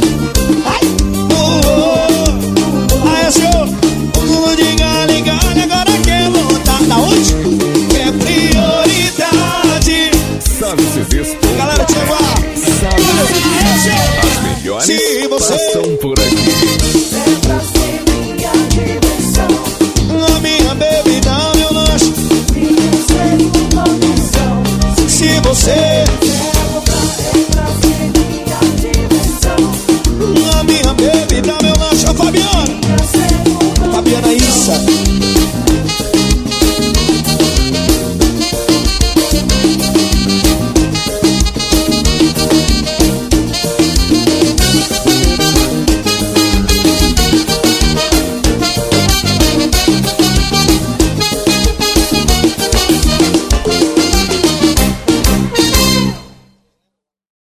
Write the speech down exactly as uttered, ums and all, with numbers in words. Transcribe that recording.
Aí, senhor, tudo de galho, galho, agora quer voltar. Da onde? É prioridade. Sabe se diz. Galera, chegou. Sabe. As melhores Se você passam por